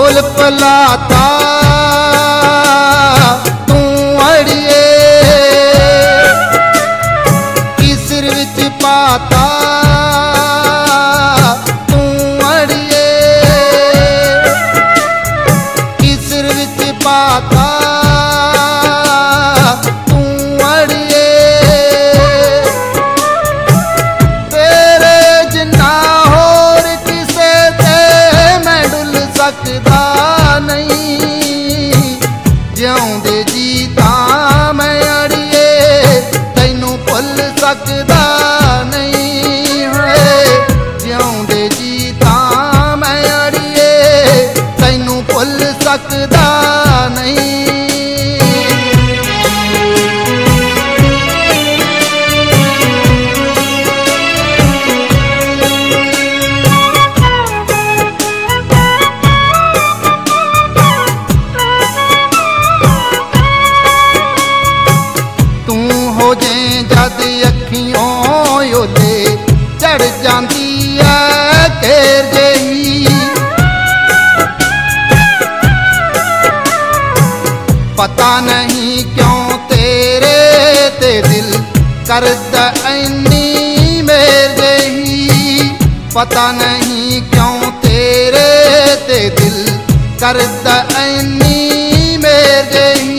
Full फलाता तू अड़िए की सिर विच पाता तू अड़िए की सिर विच पाता तू अड़िए तेरे जिन्ना होर किसे ते मैं डुल सकदा नहीं जिउंदे जी तां मैं अड़िए तैनू भुल सकदा नहीं है जिउंदे जी तां मैं अड़िए तैनू भुल सकदा नहीं। जद अखियों ओले चढ़ जाती है घेर जही पता नहीं क्यों तेरे ते दिल करदा इन्नी मेर जही पता नहीं क्यों तेरे ते दिल करदा इन्नी मेर जही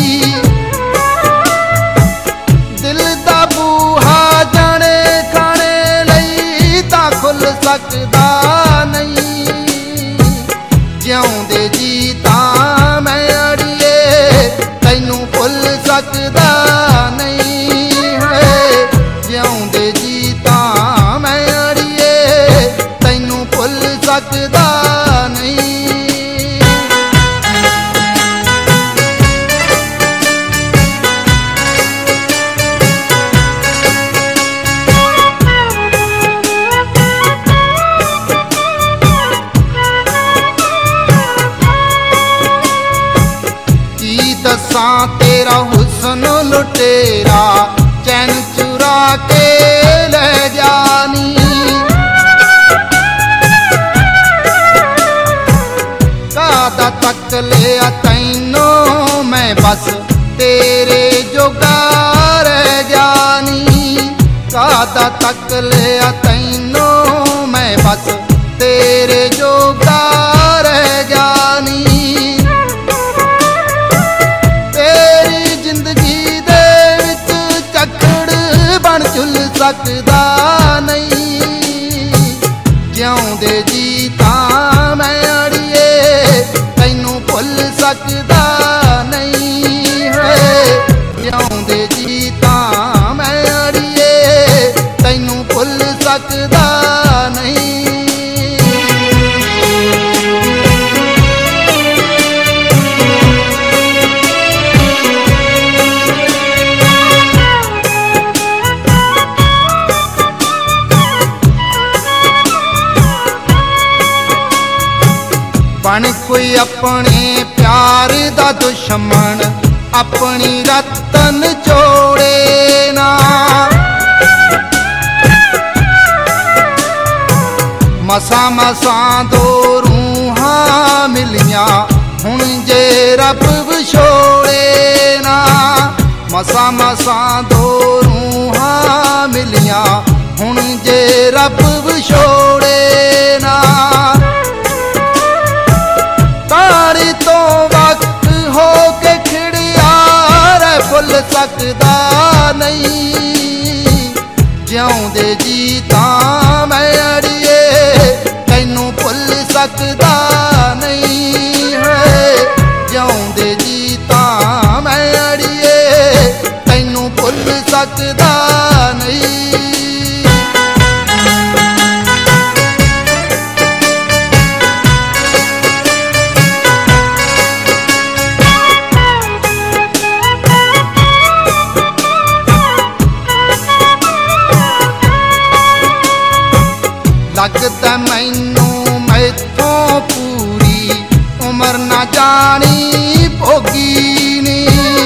सकदा नहीं जिउंदे जी तां मैं अड़िए तैनू भुल सकदा नहीं है जिउंदे जी तां मैं अड़िए तैनू भुल सकदा नहीं। दसां तेरा हुस्न लुटेरा चैन चुरा के ले जानी कादा तक लिया तैनू मैं बस तेरे जोगा रह जानी कादा तक लिया तैनू मैं बस तेरे जोगा रह जानी झुल सकदा नहीं जिउंदे जी तां मैं अड़िए तैनू भुल सकदा नहीं है जिउंदे जी तां मैं अड़िए तैनू भुल सकदा नहीं। बन कोई अपने प्यार दा दुश्मन अपनी रतन छोड़े ना मसा मसा दो रूहां मिलियां हुण जे रब विछोड़े ना मसा मसा दो रूहां मिलियां हुण जे रब विछोड़े ना तारी तो वक्त हो के खिड़िया रे भुल सकदा नहीं जिउंदे जी तां मैं अड़िए तैनू भुल सकदा नहीं है जिउंदे जी तां मैं अड़िए तैनू भुल सकदा नहीं। लगदा मैनू मैथों पूरी उमर ना जानी भोगी नी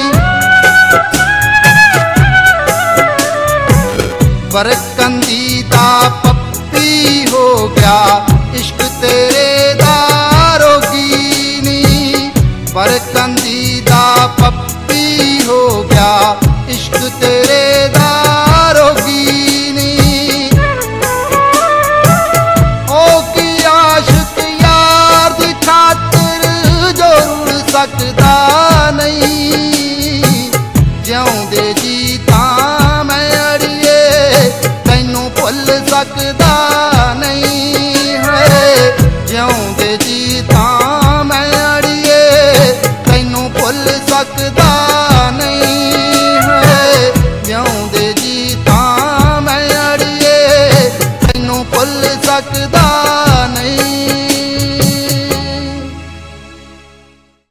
बरकंदी दा पप्पी हो गया इश्क तेरे दा रोगी ਪਰ ਕੰਦੀ ਦਾ ਪੱਪੀ ਹੋ ਗਿਆ, ਇਸ਼ਕ ਤੇਰੇ ਦਾ ਰੋਗੀ ਨੀ। ਉਹ ਕੀ ਆਸ਼ਿਕ ਯਾਰ ਦੀ ਖਾਤਰ ਜੋ ਰੁੜ ਸਕਦਾ ਨਹੀਂ, ਜਿਉਂਦੇ ਜੀ ਤਾਂ ਮੈਂ ਅੜੀਏ ਤੈਨੂੰ ਭੁੱਲ ਸਕਦਾ ਨਹੀਂ ਹੈ। ਜਿਉਂਦੇ ਜੀ ਤਾਂ ਮੈਂ ਅੜੀਏ ਤੈਨੂੰ ਭੁੱਲ ਸਕਦਾ ਨਹੀਂ ਹੈ। ਜਿਉਂਦੇ ਜੀ ਤਾਂ ਮੈਂ ਅੜੀਏ ਤੈਨੂੰ ਭੁੱਲ ਸਕਦਾ